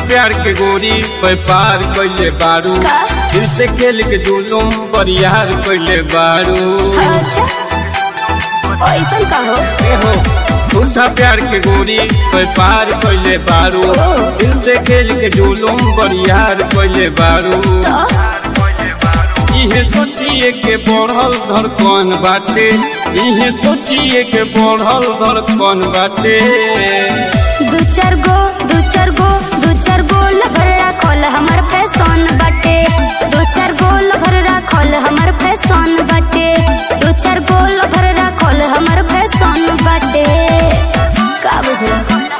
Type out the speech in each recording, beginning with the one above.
प्यार के गोरी व्यापार कैले बारू, दिल से खेल के जुलूम बरियार कैले बारू। अच्छा ऐसा का हो झूठा प्यार के गोरी व्यापार कैले बारू, दिल से खेल के जुलूम बरियार कैले बारू। इहे सोचिए के बढ़ल धड़कन बाटे, इहे सोचिए के बढ़ल धड़कन बाटे। दू चार गो लभर राखल हमर फैशन बाटे, दू चार गो लभर राखल हमर फैशन बाटे, दू चार गो लभर राखल हमर फैशन बाटे। का बुझला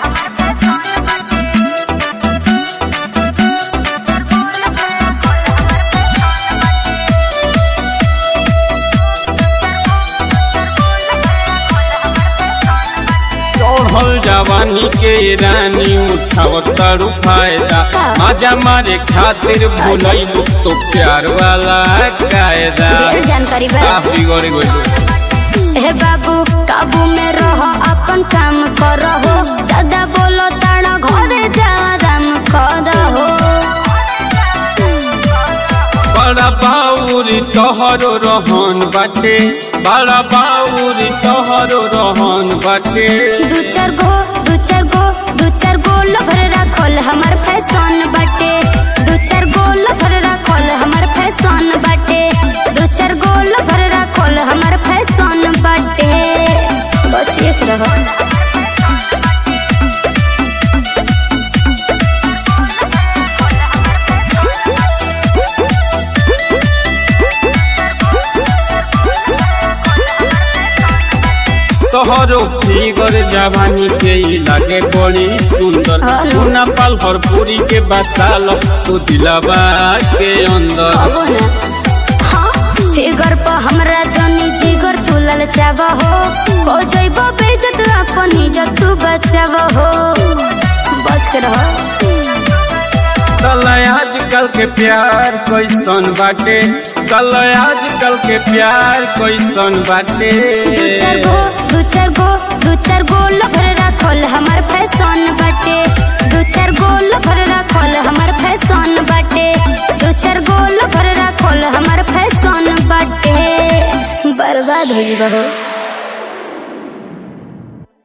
चढ़ल जवानी के रानी उठावतारू फायदा, मजा मारे खातिर भूलैलू तो प्यार वाला कायदा। जानकारी बा बिगड़ गइल हे बाबू काबू में रह, अपन काम करहो, ज्यादा बोलो ताड़ा घरे जा आराम करहो। बड़ा बाउरी तोहरो रहन बाटे, बड़ा बाउरी तोहरो रहन बाटे। दू चार गो लभर राखल हमर फैशन बाटे, दू चार गो लभर राखल हमर फैशन बाटे, दू चार गो लभर राखल हमर फैशन बाटे। बचिए के रहो तोहरो फिगर जवानी के लागे बड़ी सुंदर, सोना पाल भरपूरी के बताल तो दिलवा के अंदर। फिगर पर हमरा जनी जिगर तू ललचाव हो जइबो बेइज्जत अपन इज्जत तू बचाव हो। बच के रहो आजकल के प्यार कैसन बाटे, कल आजकल के प्यार कैसन बाटे। दू चार गो लभर राखल हमर फैशन बाटे, दू चार गो लभर राखल हमर फैशन बाटे, दू चार गो लभर राखल हमर फैशन बाटे। बर्बाद हो जीबो।